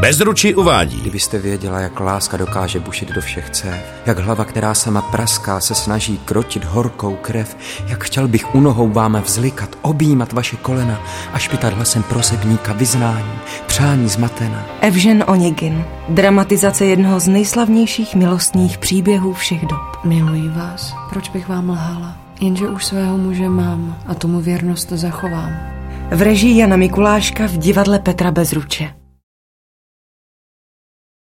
Bezruči uvádí. Kdybyste věděla, jak láska dokáže bušit do všech cév, jak hlava, která sama praská, se snaží krotit horkou krev, jak chtěl bych u nohou vám vzlikat, objímat vaše kolena a špitat hlasem prosebníka vyznání, přání zmatená. Evžen Onegin, dramatizace jednoho z nejslavnějších milostných příběhů všech dob. Miluji vás, proč bych vám lhala? Jenže už svého muže mám a tomu věrnost zachovám. V režii Jana Mikuláška v divadle Petra Bezruče.